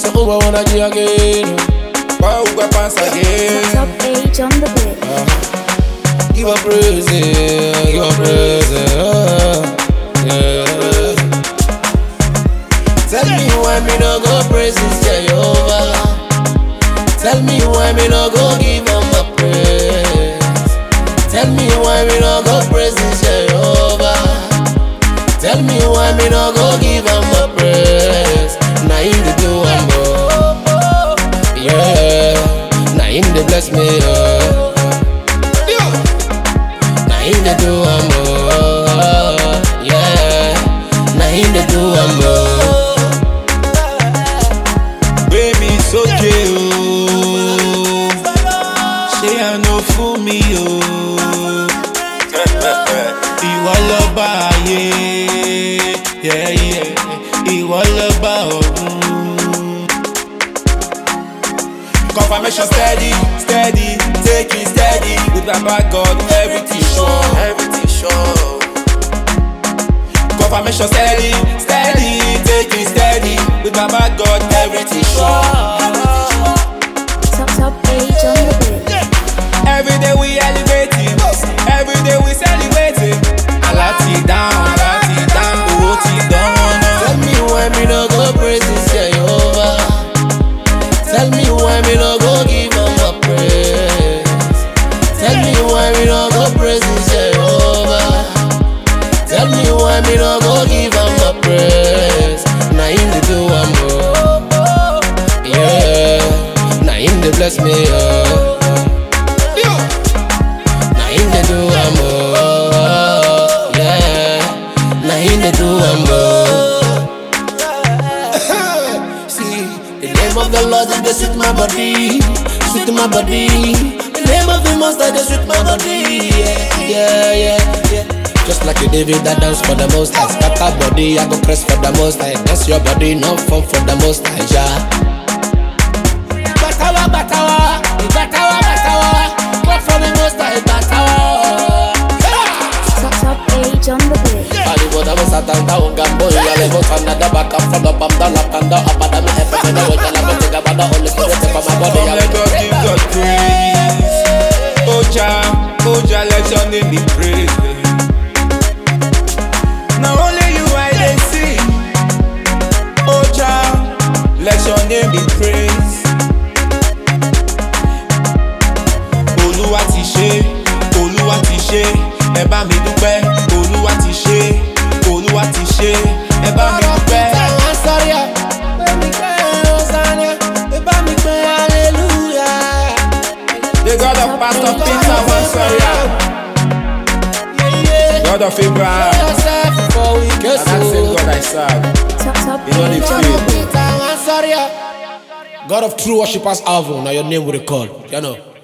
So who I wanna give again? Why who I pass again? Top age on the bit. Give a praise, give a praise, yeah. Tell me why me no go praise this Jehovah. Tell me why me no go give him the praise. Tell me why me no go praise this Jehovah. Tell me why me no go give him the praise. Now him dey do am more, yeah. Now him dey bless me, now him dey do am more, yeah. Now him dey do am more. Baby, it's okay, oh. Say I no fool me, oh. Ìwọ lọba ayé, yeah, yeah. Ìwọ lọba ọ̀run. Confirmation steady, steady, take it steady. With Baba God, everything sure, everything sure. Confirmation steady, steady, take it steady. With Baba God, everything sure. Top age on the bit. Every day we elevating, every day we celebrating. Alati down, owó ti dán wọn náà. Tell me why me no go praise this Jehovah. Tell me why me no go give him a praise. Tell me why me no go praise this Jehovah. Tell me why me no go give him a praise. Now him dey do am more, yeah. Now him dey bless me, now him dey do am more, yeah. Now him dey do am more. See, the name of the Lord is the sweet my body, sweet my body. The name of the Master is sweet my body, yeah, yeah, yeah. Just like a David that dance for the most high. Scatter body, I go press for the most high. Dance your body, no fun for the most high, yeah. Batawa, batawa, batawa, batawa. Clap for the most high, batawa. Top age on the bit. Ali boda mo satanda unga boy. Ale mo tanda baka from the bam da la tanda abada me efe me no weta la mo tega bada Holy Spirit for my body. Let us give God praise. Oja, let your name be praised. Now only you I dey see. Oja, let your name be praised. Olúwa ti ṣe, Olúwa ti ṣe, ẹ bá mi dúpẹ́. Olúwa ti ṣe, Olúwa ti ṣe, ẹ bá mi dúpẹ́. The God of Pastor Peter Wansoria, God of Abraham, and that same God I serve. Top You know the age on the feel. bit. God of true worshipers, Alvin. Now your name will recall, you know.